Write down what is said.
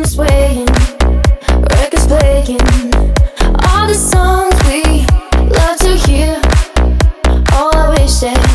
room swaying, records playing, all the songs we love to hear. All I wish that